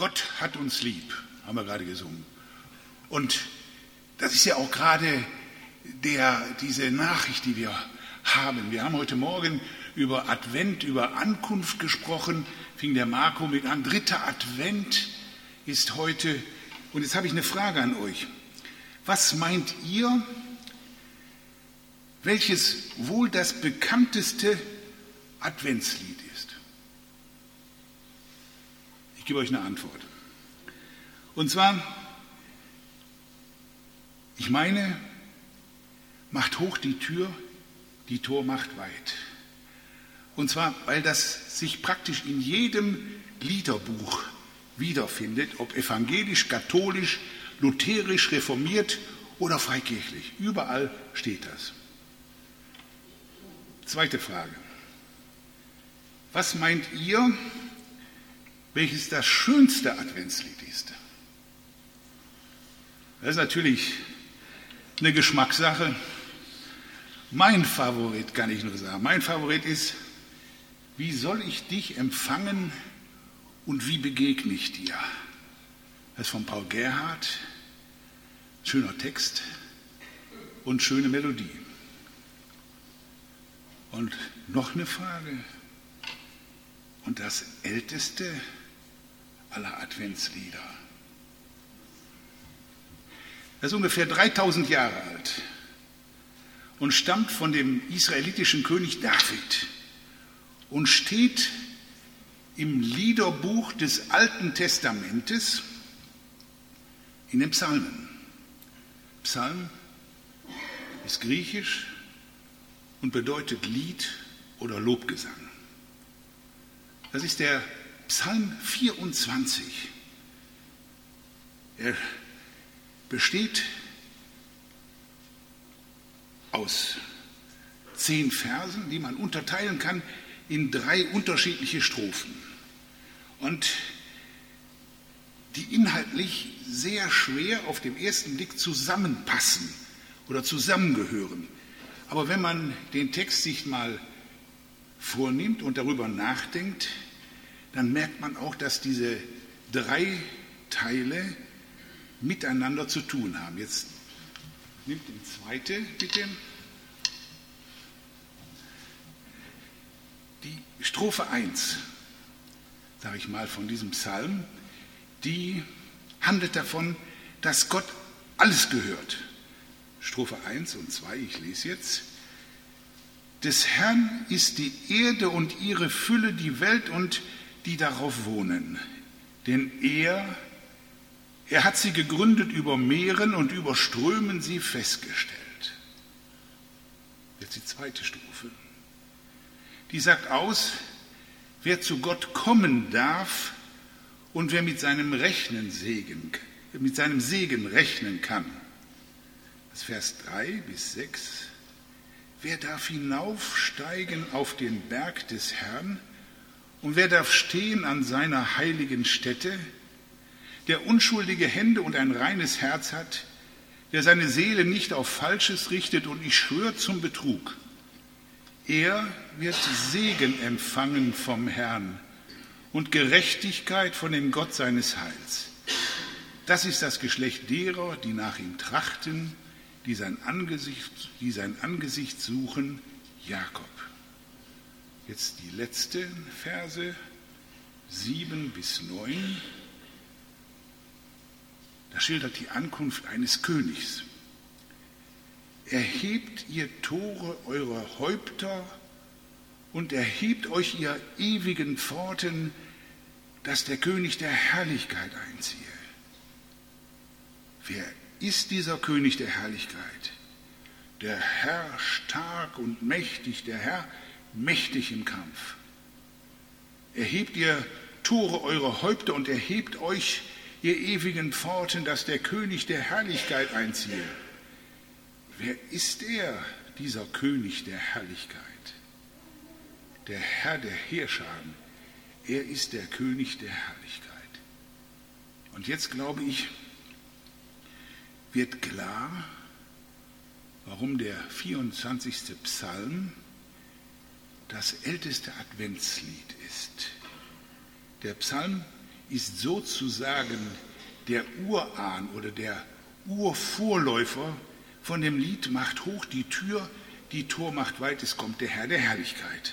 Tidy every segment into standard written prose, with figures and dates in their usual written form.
Gott hat uns lieb, haben wir gerade gesungen. Und das ist ja auch gerade diese Nachricht, die wir haben. Wir haben heute Morgen über Advent, über Ankunft gesprochen, fing der Marco mit an. 3. Advent ist heute. Und jetzt habe ich eine Frage an euch. Was meint ihr, welches wohl das bekannteste Adventslied ist? Ich gebe euch eine Antwort. Und zwar, ich meine, macht hoch die Tür, die Tor macht weit. Und zwar, weil das sich praktisch in jedem Liederbuch wiederfindet, ob evangelisch, katholisch, lutherisch, reformiert oder freikirchlich. Überall steht das. Zweite Frage. Was meint ihr, welches das schönste Adventslied ist? Das ist natürlich eine Geschmackssache. Mein Favorit, kann ich nur sagen, mein Favorit ist, wie soll ich dich empfangen und wie begegne ich dir? Das ist von Paul Gerhardt, schöner Text und schöne Melodie. Und noch eine Frage. Und das älteste aller Adventslieder. Das ist ungefähr 3000 Jahre alt und stammt von dem israelitischen König David und steht im Liederbuch des Alten Testamentes in den Psalmen. Psalm ist griechisch und bedeutet Lied oder Lobgesang. Das ist der Psalm 24. Er besteht aus 10 Versen, die man unterteilen kann in 3 unterschiedliche Strophen. Und die inhaltlich sehr schwer auf den ersten Blick zusammenpassen oder zusammengehören. Aber wenn man den Text sich mal vornimmt und darüber nachdenkt, dann merkt man auch, dass diese 3 Teile miteinander zu tun haben. Jetzt nimmt den zweite bitte. Die Strophe 1, sage ich mal, von diesem Psalm, die handelt davon, dass Gott alles gehört. Strophe 1 und 2, ich lese jetzt. Des Herrn ist die Erde und ihre Fülle, die Welt und die darauf wohnen. Denn er hat sie gegründet über Meeren und über Strömen sie festgestellt. Jetzt die zweite Strophe. Die sagt aus, wer zu Gott kommen darf und wer mit seinem Segen rechnen kann. Das Vers 3 bis 6. Wer darf hinaufsteigen auf den Berg des Herrn und wer darf stehen an seiner heiligen Stätte? Der unschuldige Hände und ein reines Herz hat, der seine Seele nicht auf Falsches richtet und nicht schwört zum Betrug. Er wird Segen empfangen vom Herrn und Gerechtigkeit von dem Gott seines Heils. Das ist das Geschlecht derer, die nach ihm trachten, die sein Angesicht suchen, Jakob. Jetzt die letzten Verse, 7 bis 9. Da schildert die Ankunft eines Königs. Erhebt ihr Tore eurer Häupter und erhebt euch ihr ewigen Pforten, dass der König der Herrlichkeit einziehe. Wer ist dieser König der Herrlichkeit? Der Herr stark und mächtig, der Herr mächtig im Kampf. Erhebt ihr Tore eurer Häupter und erhebt euch ihr ewigen Pforten, dass der König der Herrlichkeit einziehe. Wer ist er, dieser König der Herrlichkeit? Der Herr der Heerscharen, er ist der König der Herrlichkeit. Und jetzt glaube ich, wird klar, warum der 24. Psalm das älteste Adventslied ist. Der Psalm ist sozusagen der Urahn oder der Urvorläufer von dem Lied Macht hoch die Tür, die Tor macht weit, es kommt der Herr der Herrlichkeit.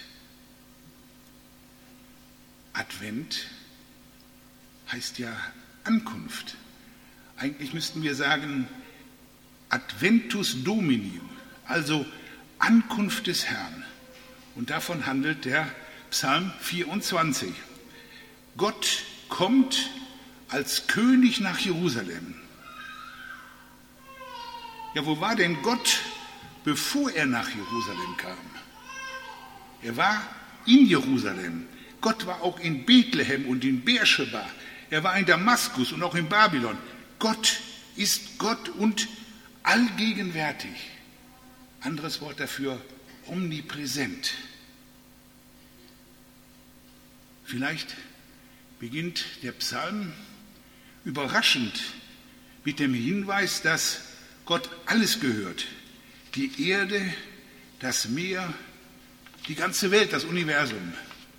Advent heißt ja Ankunft. Eigentlich müssten wir sagen Adventus Domini, also Ankunft des Herrn. Und davon handelt der Psalm 24. Gott kommt als König nach Jerusalem. Ja, wo war denn Gott, bevor er nach Jerusalem kam? Er war in Jerusalem. Gott war auch in Bethlehem und in Beersheba. Er war in Damaskus und auch in Babylon. Gott ist Gott und allgegenwärtig. Anderes Wort dafür, omnipräsent. Vielleicht beginnt der Psalm überraschend mit dem Hinweis, dass Gott alles gehört. Die Erde, das Meer, die ganze Welt, das Universum.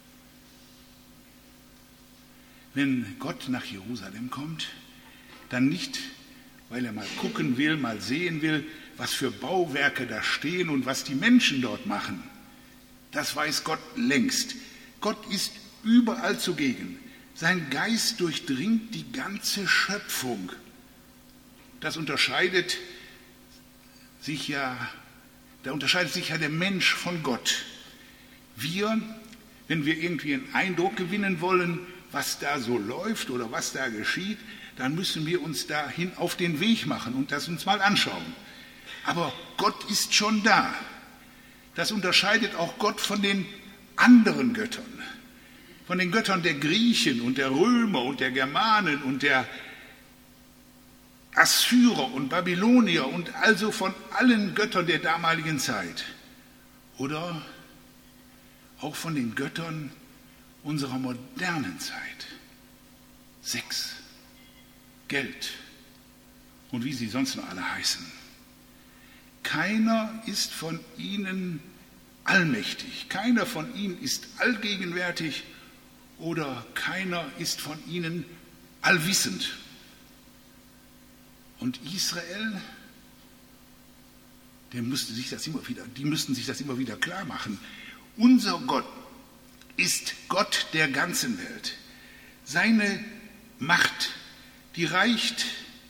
Wenn Gott nach Jerusalem kommt, dann nicht, weil er mal gucken will, mal sehen will, was für Bauwerke da stehen und was die Menschen dort machen. Das weiß Gott längst. Gott ist überall zugegen. Sein Geist durchdringt die ganze Schöpfung. Da unterscheidet sich ja der Mensch von Gott. Wir, wenn wir irgendwie einen Eindruck gewinnen wollen, was da so läuft oder was da geschieht, dann müssen wir uns dahin auf den Weg machen und das uns mal anschauen. Aber Gott ist schon da. Das unterscheidet auch Gott von den anderen Göttern. Von den Göttern der Griechen und der Römer und der Germanen und der Assyrer und Babylonier und also von allen Göttern der damaligen Zeit. Oder auch von den Göttern unserer modernen Zeit. Sex, Geld und wie sie sonst noch alle heißen. Keiner ist von ihnen allmächtig, keiner von ihnen ist allgegenwärtig oder keiner ist von ihnen allwissend. Und Israel, die müssten sich das immer wieder klar machen. Unser Gott ist Gott der ganzen Welt. Seine Macht, die reicht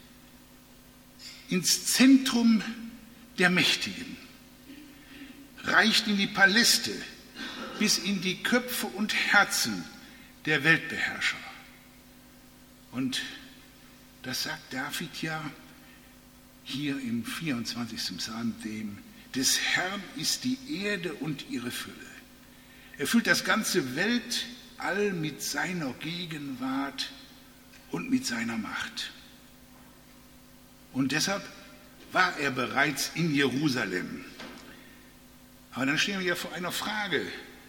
ins Zentrum der Mächtigen, reicht in die Paläste bis in die Köpfe und Herzen der Weltbeherrscher. Und das sagt David ja hier im 24. Psalm, des Herrn ist die Erde und ihre Fülle. Er füllt das ganze Weltall mit seiner Gegenwart und mit seiner Macht. Und deshalb war er bereits in Jerusalem. Aber dann stehen wir ja vor einer Frage.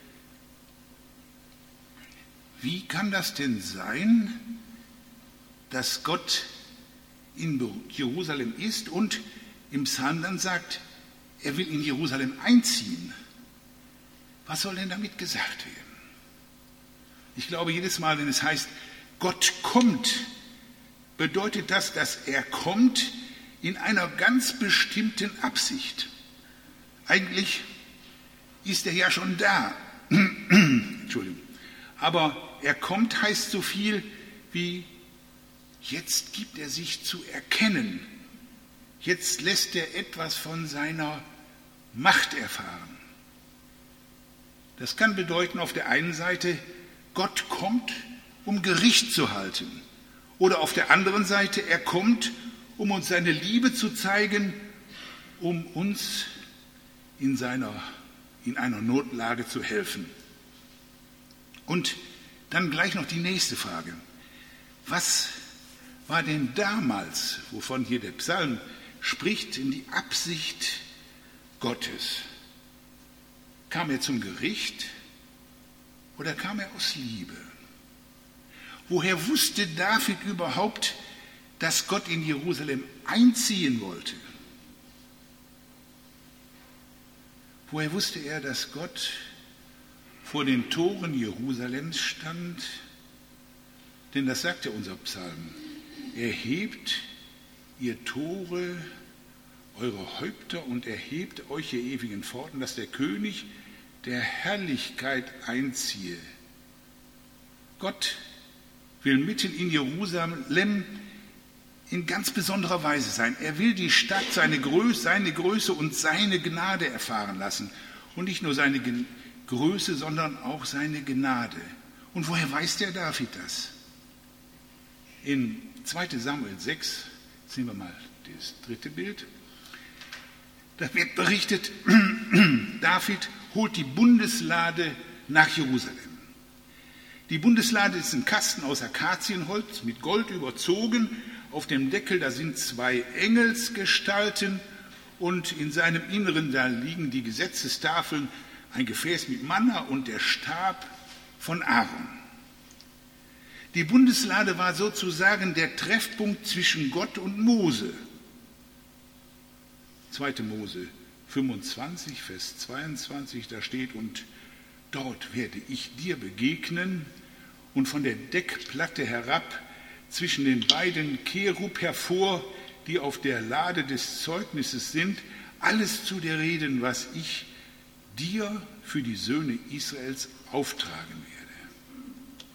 Wie kann das denn sein, dass Gott in Jerusalem ist und im Psalm dann sagt, er will in Jerusalem einziehen? Was soll denn damit gesagt werden? Ich glaube, jedes Mal, wenn es heißt, Gott kommt, bedeutet das, dass er kommt in einer ganz bestimmten Absicht. Eigentlich ist er ja schon da. Entschuldigung. Aber er kommt heißt so viel wie, jetzt gibt er sich zu erkennen. Jetzt lässt er etwas von seiner Macht erfahren. Das kann bedeuten auf der einen Seite, Gott kommt, um Gericht zu halten. Oder auf der anderen Seite, er kommt, um uns seine Liebe zu zeigen, um uns in einer Notlage zu helfen. Und dann gleich noch die nächste Frage. Was war denn damals, wovon hier der Psalm spricht, in die Absicht Gottes? Kam er zum Gericht oder kam er aus Liebe? Woher wusste David überhaupt, dass Gott in Jerusalem einziehen wollte? Woher wusste er, dass Gott vor den Toren Jerusalems stand Denn das sagt ja unser Psalm. Erhebt ihr Tore eure Häupter und erhebt euch ihr ewigen Pforten, dass der König der Herrlichkeit einziehe. Gott will mitten in Jerusalem in ganz besonderer Weise sein. Er will die Stadt seine Größe und seine Gnade erfahren lassen. Und nicht nur seine Größe, sondern auch seine Gnade. Und woher weiß der David das? In 2. Samuel 6, sehen wir mal das 3. Bild, da wird berichtet, David holt die Bundeslade nach Jerusalem. Die Bundeslade ist ein Kasten aus Akazienholz mit Gold überzogen. Auf dem Deckel, da sind 2 Engelsgestalten und in seinem Inneren, da liegen die Gesetzestafeln, ein Gefäß mit Manna und der Stab von Aaron. Die Bundeslade war sozusagen der Treffpunkt zwischen Gott und Mose. 2. Mose 25, Vers 22, da steht, und dort werde ich dir begegnen und von der Deckplatte herab zwischen den beiden Cherub hervor, die auf der Lade des Zeugnisses sind, alles zu dir reden, was ich dir für die Söhne Israels auftragen werde.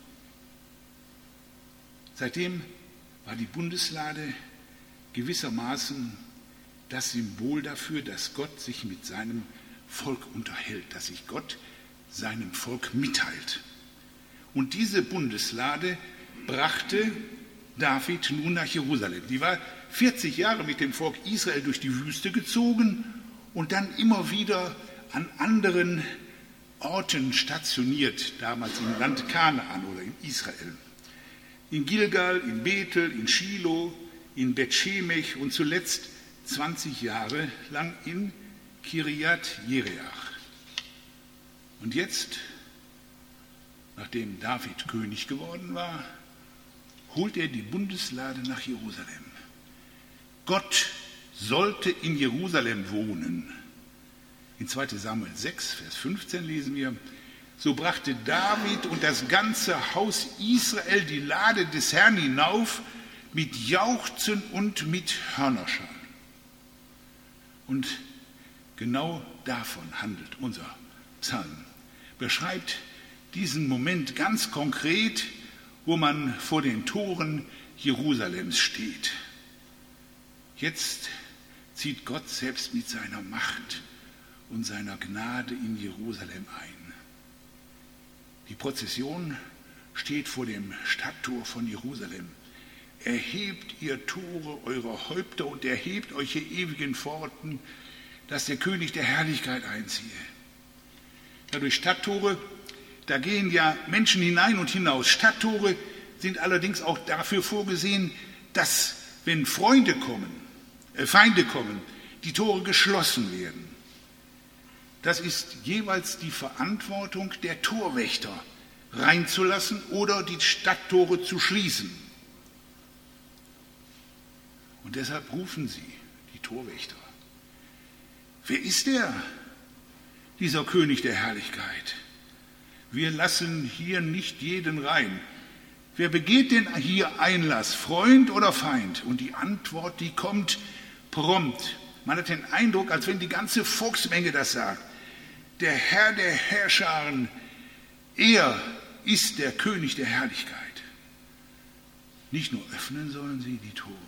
Seitdem war die Bundeslade gewissermaßen das Symbol dafür, dass Gott sich mit seinem Volk unterhält, dass sich Gott seinem Volk mitteilt. Und diese Bundeslade brachte David nun nach Jerusalem. Die war 40 Jahre mit dem Volk Israel durch die Wüste gezogen und dann immer wieder an anderen Orten stationiert, damals im Land Kanaan oder in Israel. In Gilgal, in Bethel, in Schilo, in Bet-Schemech und zuletzt 20 Jahre lang in Kirjat Jereach. Und jetzt, nachdem David König geworden war, holt er die Bundeslade nach Jerusalem. Gott sollte in Jerusalem wohnen. In 2. Samuel 6, Vers 15 lesen wir, so brachte David und das ganze Haus Israel die Lade des Herrn hinauf mit Jauchzen und mit Hörnerschall. Und genau davon handelt unser Psalm. Beschreibt diesen Moment ganz konkret, wo man vor den Toren Jerusalems steht. Jetzt zieht Gott selbst mit seiner Macht und seiner Gnade in Jerusalem ein. Die Prozession steht vor dem Stadttor von Jerusalem. Erhebt ihr Tore eure Häupter und erhebt euch ihr ewigen Pforten, dass der König der Herrlichkeit einziehe. Ja, durch Stadttore, da gehen ja Menschen hinein und hinaus. Stadttore sind allerdings auch dafür vorgesehen, dass, wenn Feinde kommen, die Tore geschlossen werden. Das ist jeweils die Verantwortung der Torwächter, reinzulassen oder die Stadttore zu schließen. Und deshalb rufen sie, die Torwächter. Wer ist der, dieser König der Herrlichkeit? Wir lassen hier nicht jeden rein. Wer begeht denn hier Einlass, Freund oder Feind? Und die Antwort, die kommt prompt. Man hat den Eindruck, als wenn die ganze Volksmenge das sagt. Der Herr der Herrscharen, er ist der König der Herrlichkeit. Nicht nur öffnen sollen sie die Tore.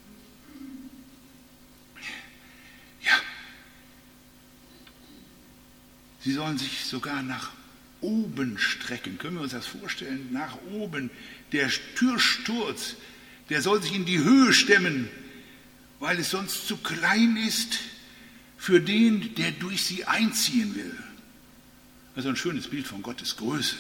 Ja, sie sollen sich sogar nach oben strecken. Können wir uns das vorstellen? Nach oben. Der Türsturz, der soll sich in die Höhe stemmen, weil es sonst zu klein ist für den, der durch sie einziehen will. Also ein schönes Bild von Gottes Größe.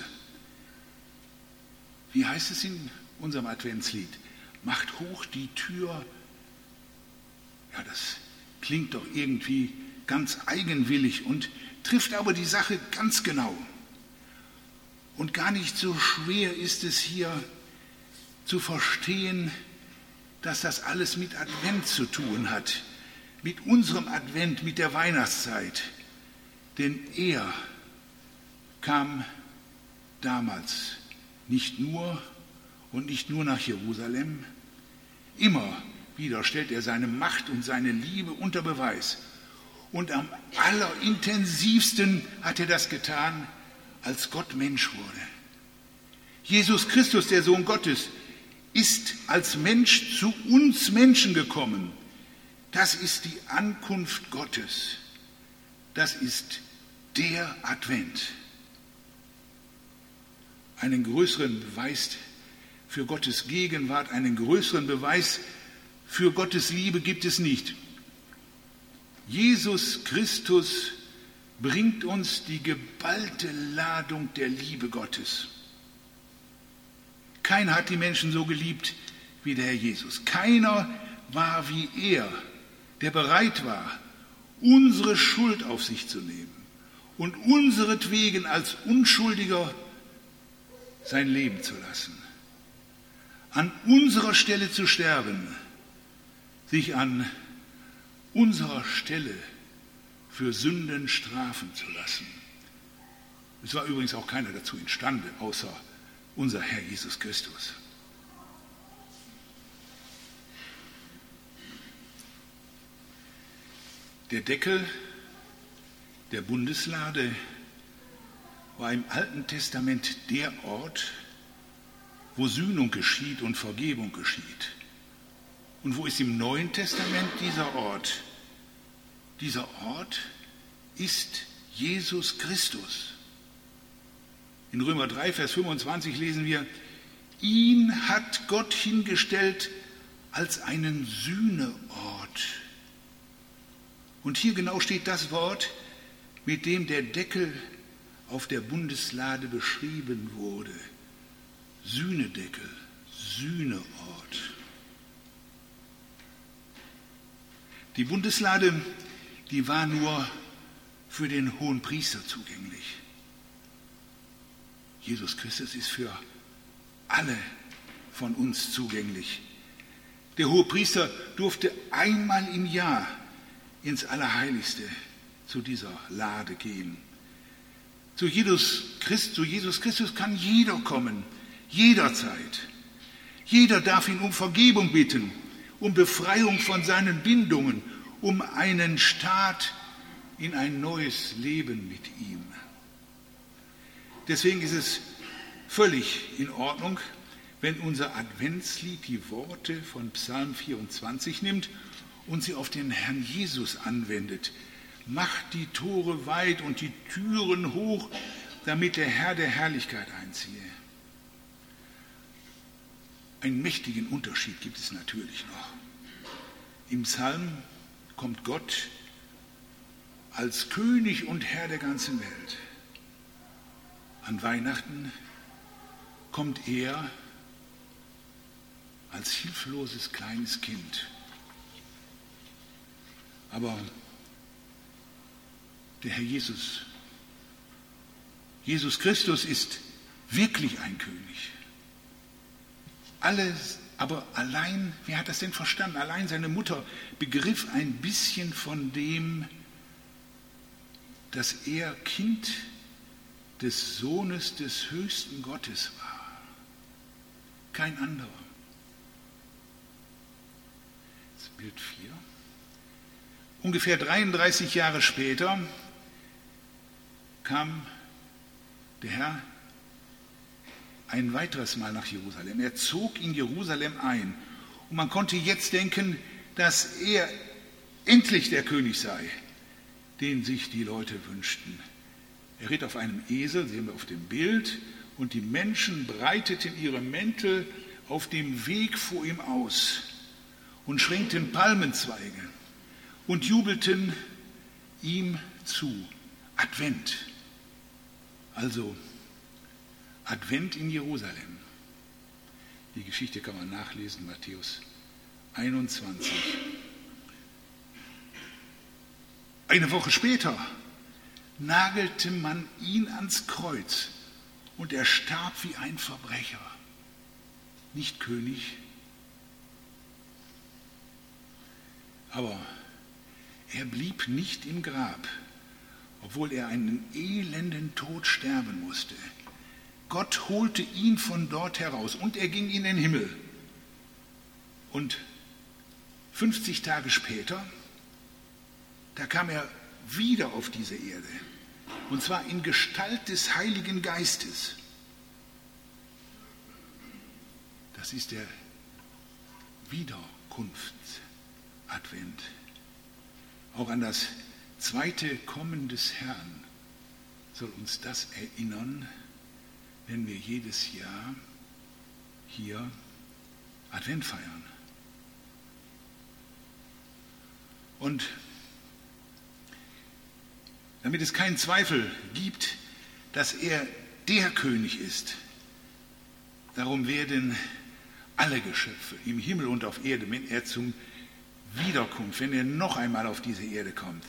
Wie heißt es in unserem Adventslied? Macht hoch die Tür. Ja, das klingt doch irgendwie ganz eigenwillig und trifft aber die Sache ganz genau. Und gar nicht so schwer ist es hier zu verstehen, dass das alles mit Advent zu tun hat, mit unserem Advent, mit der Weihnachtszeit. Denn er kam damals nicht nur, und nicht nur nach Jerusalem. Immer wieder stellt er seine Macht und seine Liebe unter Beweis. Und am allerintensivsten hat er das getan, als Gott Mensch wurde. Jesus Christus, der Sohn Gottes, ist als Mensch zu uns Menschen gekommen. Das ist die Ankunft Gottes. Das ist der Advent. Einen größeren Beweis für Gottes Gegenwart, einen größeren Beweis für Gottes Liebe gibt es nicht. Jesus Christus bringt uns die geballte Ladung der Liebe Gottes. Keiner hat die Menschen so geliebt wie der Herr Jesus. Keiner war wie er, der bereit war, unsere Schuld auf sich zu nehmen und unseretwegen als Unschuldiger sein Leben zu lassen, an unserer Stelle zu sterben, sich an unserer Stelle für Sünden strafen zu lassen. Es war übrigens auch keiner dazu imstande, außer unser Herr Jesus Christus. Der Deckel der Bundeslade war im Alten Testament der Ort, wo Sühnung geschieht und Vergebung geschieht. Und wo ist im Neuen Testament dieser Ort? Dieser Ort ist Jesus Christus. In Römer 3, Vers 25 lesen wir, ihn hat Gott hingestellt als einen Sühneort. Und hier genau steht das Wort, mit dem der Deckel auf der Bundeslade beschrieben wurde. Sühnedeckel, Sühneort. Die Bundeslade, die war nur für den Hohenpriester zugänglich. Jesus Christus ist für alle von uns zugänglich. Der Hohepriester durfte einmal im Jahr ins Allerheiligste zu dieser Lade gehen. Zu Jesus Christus kann jeder kommen, jederzeit. Jeder darf ihn um Vergebung bitten, um Befreiung von seinen Bindungen, um einen Start in ein neues Leben mit ihm. Deswegen ist es völlig in Ordnung, wenn unser Adventslied die Worte von Psalm 24 nimmt und sie auf den Herrn Jesus anwendet. Macht die Tore weit und die Türen hoch, damit der Herr der Herrlichkeit einziehe. Einen mächtigen Unterschied gibt es natürlich noch. Im Psalm kommt Gott als König und Herr der ganzen Welt. An Weihnachten kommt er als hilfloses kleines Kind. Aber der Herr Jesus Christus ist wirklich ein König. Alles, aber allein, wer hat das denn verstanden? Allein seine Mutter begriff ein bisschen von dem, dass er Kind des Sohnes des höchsten Gottes war. Kein anderer. Das Bild 4. Ungefähr 33 Jahre später kam der Herr ein weiteres Mal nach Jerusalem. Er zog in Jerusalem ein. Und man konnte jetzt denken, dass er endlich der König sei, den sich die Leute wünschten. Er ritt auf einem Esel, sehen wir auf dem Bild, und die Menschen breiteten ihre Mäntel auf dem Weg vor ihm aus und schwenkten Palmenzweige und jubelten ihm zu. Advent. Also Advent in Jerusalem. Die Geschichte kann man nachlesen, Matthäus 21. Eine Woche später nagelte man ihn ans Kreuz und er starb wie ein Verbrecher. Nicht König, aber er blieb nicht im Grab, obwohl er einen elenden Tod sterben musste. Gott holte ihn von dort heraus und er ging in den Himmel. Und 50 Tage später, da kam er wieder auf diese Erde. Und zwar in Gestalt des Heiligen Geistes. Das ist der Wiederkunftsadvent. Auch an das zweite Kommen des Herrn soll uns das erinnern, wenn wir jedes Jahr hier Advent feiern. Und damit es keinen Zweifel gibt, dass er der König ist, darum werden alle Geschöpfe im Himmel und auf Erde, wenn er zum Wiederkunft, wenn er noch einmal auf diese Erde kommt,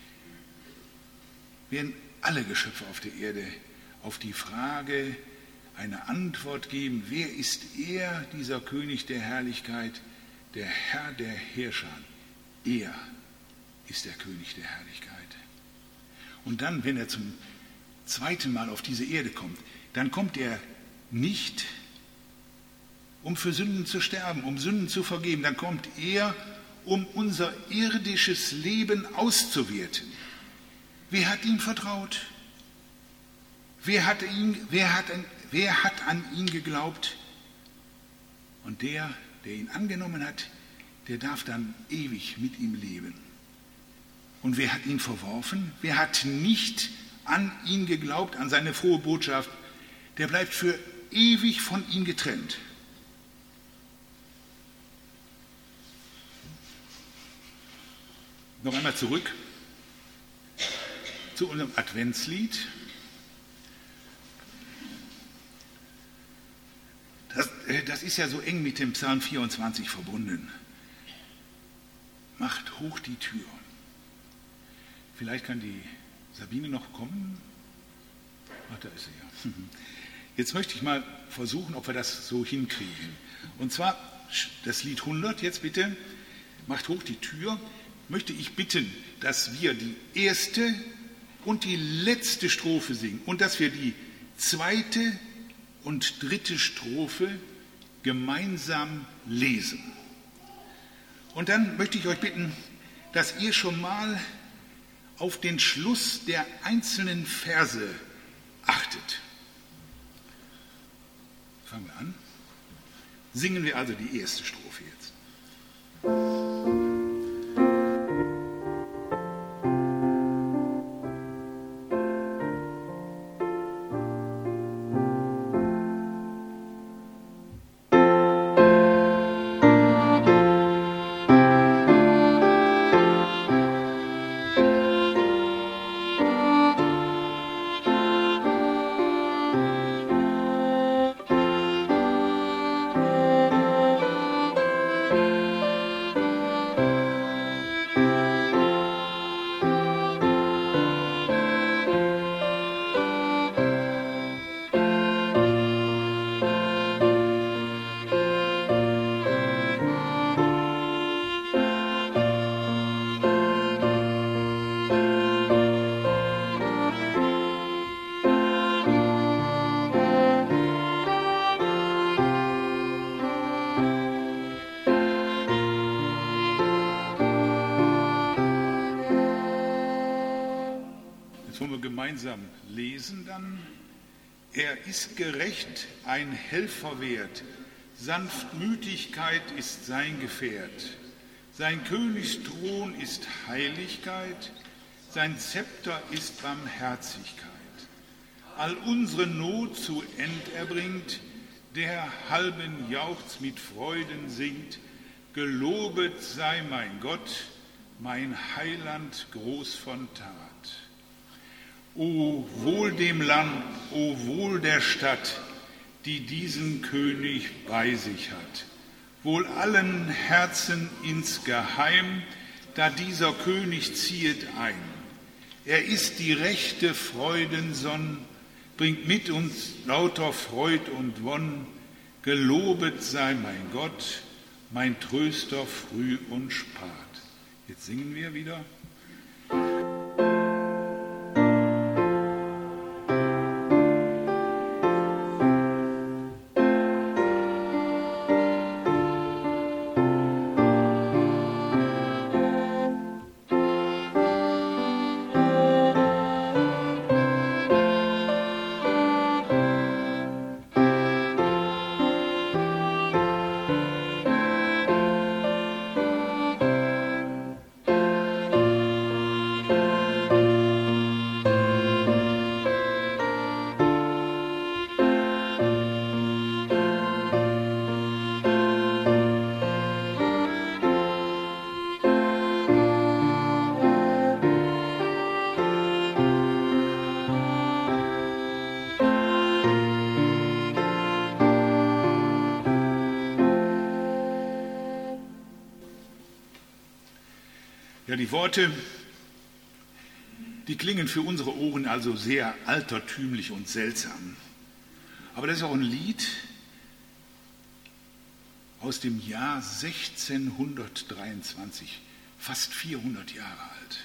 werden alle Geschöpfe auf der Erde auf die Frage eine Antwort geben, wer ist er, dieser König der Herrlichkeit, der Herr der Herrscher? Er ist der König der Herrlichkeit. Und dann, wenn er zum zweiten Mal auf diese Erde kommt, dann kommt er nicht, um für Sünden zu sterben, um Sünden zu vergeben, dann kommt er, um unser irdisches Leben auszuwerten. Wer hat ihm vertraut? Wer hat an ihn geglaubt? Und der ihn angenommen hat, der darf dann ewig mit ihm leben. Und wer hat ihn verworfen? Wer hat nicht an ihn geglaubt, an seine frohe Botschaft? Der bleibt für ewig von ihm getrennt. Noch einmal zurück zu unserem Adventslied. Das ist ja so eng mit dem Psalm 24 verbunden. Macht hoch die Tür. Vielleicht kann die Sabine noch kommen. Ach, da ist sie ja. Jetzt möchte ich mal versuchen, ob wir das so hinkriegen. Und zwar das Lied 100, jetzt bitte, macht hoch die Tür, möchte ich bitten, dass wir die erste und die letzte Strophe singen und dass wir die zweite und dritte Strophe gemeinsam lesen. Und dann möchte ich euch bitten, dass ihr schon mal auf den Schluss der einzelnen Verse achtet. Fangen wir an. Singen wir also die erste Strophe jetzt. Gemeinsam lesen dann. Er ist gerecht, ein Helfer wert, Sanftmütigkeit ist sein Gefährt. Sein Königsthron ist Heiligkeit, sein Zepter ist Barmherzigkeit. All unsere Not zu End erbringt, der halben Jauchz mit Freuden singt. Gelobet sei mein Gott, mein Heiland groß von Tat. O wohl dem Land, o wohl der Stadt, die diesen König bei sich hat. Wohl allen Herzen insgeheim, da dieser König ziehet ein. Er ist die rechte Freudensonn, bringt mit uns lauter Freud und Wonn. Gelobet sei mein Gott, mein Tröster früh und spat. Jetzt singen wir wieder. Ja, die Worte, die klingen für unsere Ohren also sehr altertümlich und seltsam. Aber das ist auch ein Lied aus dem Jahr 1623, fast 400 Jahre alt.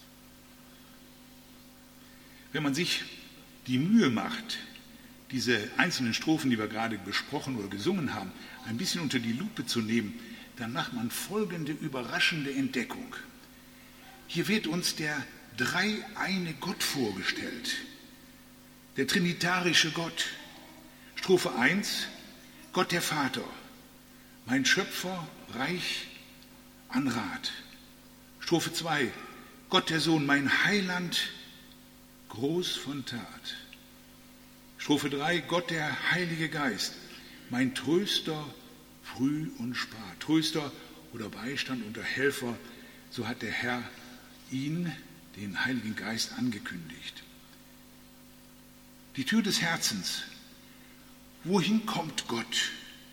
Wenn man sich die Mühe macht, diese einzelnen Strophen, die wir gerade besprochen oder gesungen haben, ein bisschen unter die Lupe zu nehmen, dann macht man folgende überraschende Entdeckung. Hier wird uns der dreieine Gott vorgestellt, der trinitarische Gott. Strophe 1, Gott der Vater, mein Schöpfer, reich an Rat. Strophe 2, Gott der Sohn, mein Heiland, groß von Tat. Strophe 3, Gott der Heilige Geist, mein Tröster, früh und spät. Tröster oder Beistand oder Helfer, so hat der Herr ihn, den Heiligen Geist, angekündigt. Die Tür des Herzens. Wohin kommt Gott?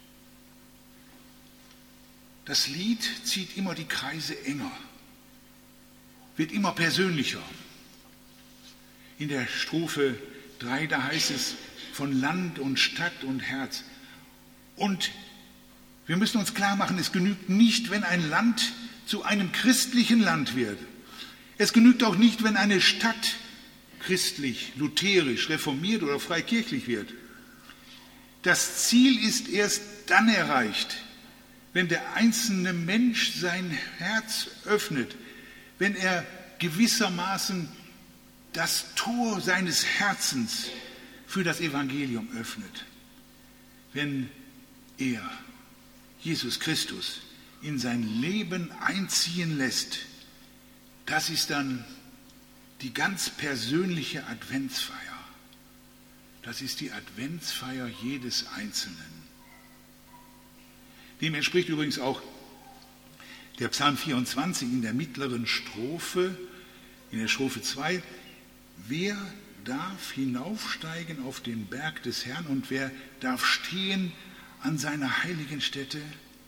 Das Lied zieht immer die Kreise enger, wird immer persönlicher. In der Strophe 3, da heißt es von Land und Stadt und Herz. Und wir müssen uns klar machen, es genügt nicht, wenn ein Land zu einem christlichen Land wird. Es genügt auch nicht, wenn eine Stadt christlich, lutherisch, reformiert oder freikirchlich wird. Das Ziel ist erst dann erreicht, wenn der einzelne Mensch sein Herz öffnet, wenn er gewissermaßen das Tor seines Herzens für das Evangelium öffnet. Wenn er, Jesus Christus, in sein Leben einziehen lässt, das ist dann die ganz persönliche Adventsfeier. Das ist die Adventsfeier jedes Einzelnen. Dem entspricht übrigens auch der Psalm 24 in der mittleren Strophe, in der Strophe 2. Wer darf hinaufsteigen auf den Berg des Herrn und wer darf stehen an seiner heiligen Stätte?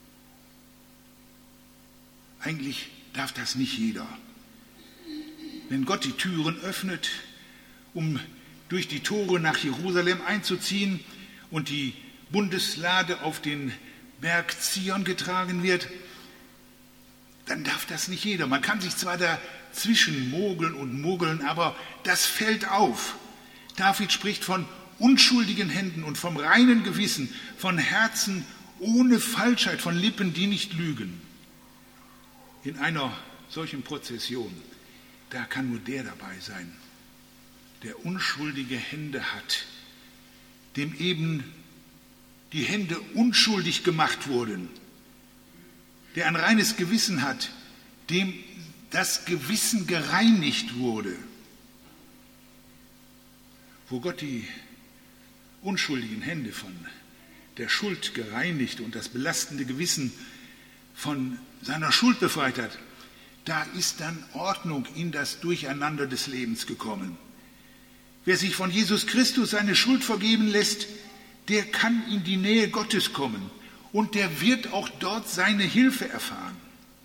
Eigentlich darf das nicht jeder. Wenn Gott die Türen öffnet, um durch die Tore nach Jerusalem einzuziehen und die Bundeslade auf den Berg Zion getragen wird, dann darf das nicht jeder. Man kann sich zwar dazwischen mogeln und mogeln, aber das fällt auf. David spricht von unschuldigen Händen und vom reinen Gewissen, von Herzen ohne Falschheit, von Lippen, die nicht lügen. In einer solchen Prozession, da kann nur der dabei sein, der unschuldige Hände hat, dem eben die Hände unschuldig gemacht wurden, der ein reines Gewissen hat, dem das Gewissen gereinigt wurde. Wo Gott die unschuldigen Hände von der Schuld gereinigt und das belastende Gewissen von seiner Schuld befreit hat, da ist dann Ordnung in das Durcheinander des Lebens gekommen. Wer sich von Jesus Christus seine Schuld vergeben lässt, der kann in die Nähe Gottes kommen und der wird auch dort seine Hilfe erfahren.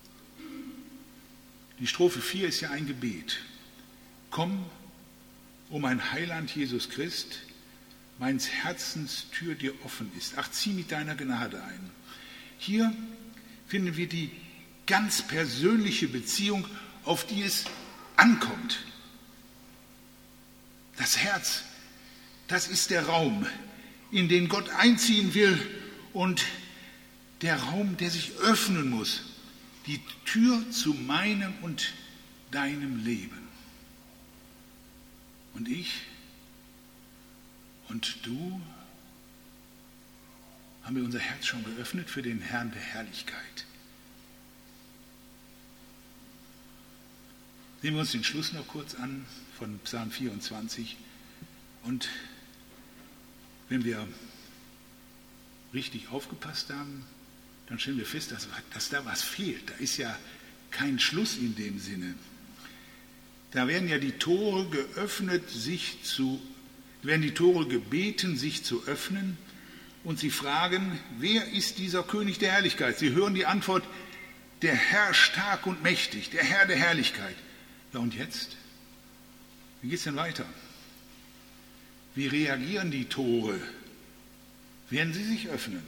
Die Strophe 4 ist ja ein Gebet. Komm, o mein Heiland Jesus Christ, meines Herzens Tür dir offen ist. Ach, zieh mit deiner Gnade ein. Hier finden wir die ganz persönliche Beziehung, auf die es ankommt. Das Herz, das ist der Raum, in den Gott einziehen will und der Raum, der sich öffnen muss. Die Tür zu meinem und deinem Leben. Und ich und du, haben wir unser Herz schon geöffnet für den Herrn der Herrlichkeit. Sehen wir uns den Schluss noch kurz an von Psalm 24. Und wenn wir richtig aufgepasst haben, dann stellen wir fest, dass da was fehlt. Da ist ja kein Schluss in dem Sinne. Da werden ja die Tore gebeten, sich zu öffnen. Und sie fragen, wer ist dieser König der Herrlichkeit? Sie hören die Antwort, Der Herr stark und mächtig, der Herr der Herrlichkeit. Ja, und jetzt? Wie geht es denn weiter? Wie reagieren die Tore? Werden sie sich öffnen?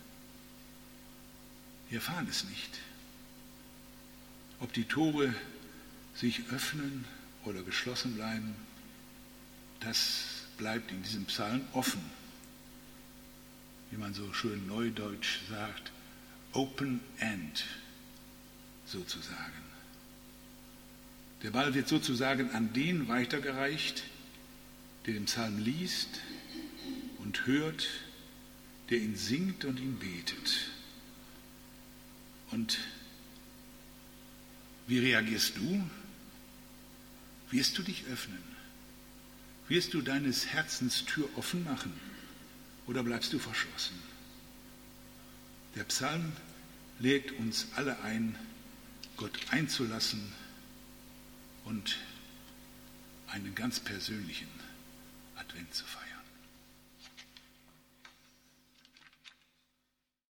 Wir erfahren es nicht. Ob die Tore sich öffnen oder geschlossen bleiben, das bleibt in diesem Psalm offen. Wie man so schön neudeutsch sagt, Open End sozusagen. Der Ball wird sozusagen an den weitergereicht, der den Psalm liest und hört, der ihn singt und ihn betet. Und wie reagierst du? Wirst du dich öffnen? Wirst du deines Herzens Tür offen machen oder bleibst du verschlossen? Der Psalm lädt uns alle ein, Gott einzulassen und einen ganz persönlichen Advent zu feiern.